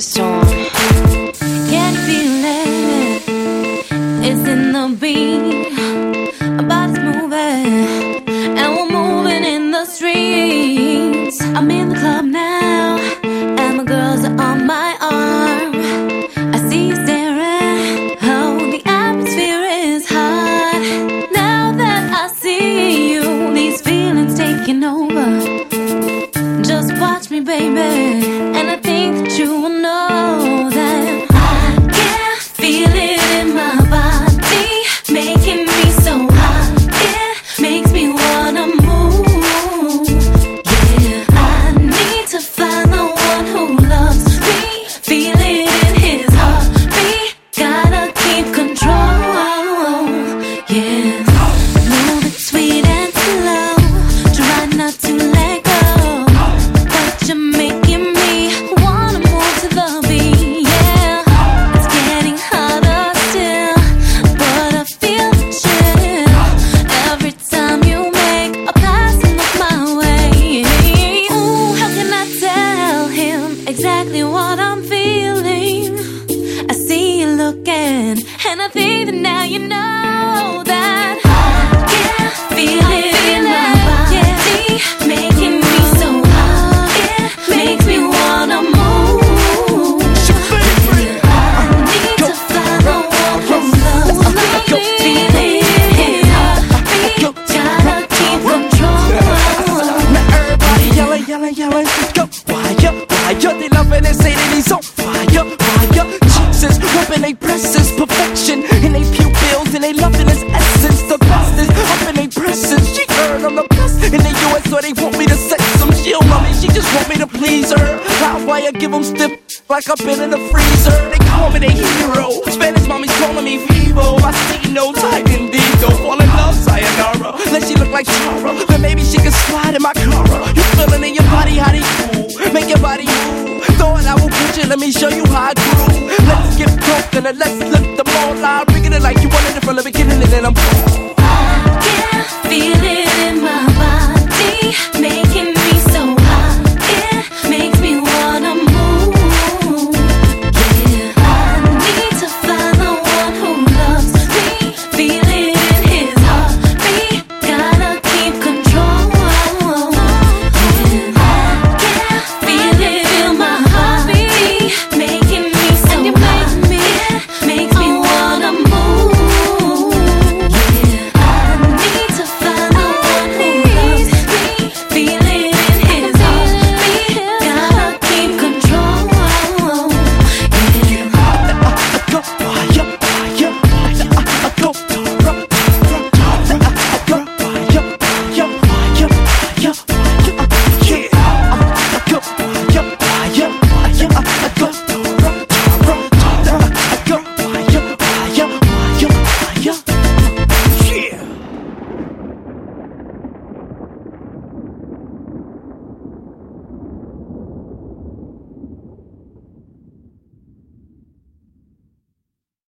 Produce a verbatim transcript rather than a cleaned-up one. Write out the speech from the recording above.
the storm. Can't feel it, it's in the beat. Our bodies moving, and we're moving in the streets. I'm in the club now, and my girls are on my arm. I see you staring, oh, the atmosphere is hot. Now that I see you, these feelings taking over. Just watch me, baby, and I think that you will know that I can feel it in my body, making me so hot. It makes me wanna move. Yeah, I need to find the one who loves me. Feel it in his heartbeat. Gotta keep control. Yeah, move it sweet and slow. Try not to let go. But you're making me wanna move to the beat. Yeah, it's getting hotter still, but I feel the chill every time you make a pass and look my way. Ooh, how can I tell him exactly what I'm feeling? I see you looking, and I think that now you know that I can feel it in my body, making me so hot. It makes me wanna move. I need to find the one who loves me. Feel it in his heartbeat. Gotta keep control. Now everybody yelling, yelling, yelling, go fire, fire. They loving and say that he's on fire, fire. Jesus, rubbing they presses, perfection in they pupils and they loving his essence. The bestest up in they presses. She heard I'm the best in the U S, so they want me to sex them. She don't love me, she just want me to please her. How why I give them stiff like I've been in the freezer. They call me the hero. Spanish mommy's calling me Vivo. I see no type indeed. Don't fall in love, sayonara. Let she look like Tara, then maybe she can slide in my car. You feeling in your body, how they cool? Make your body move. Thought I will put you, let me show you how I grew. Let's get broken and let's lift the ball line. Rigging it like you wanted it from the beginning and then I'm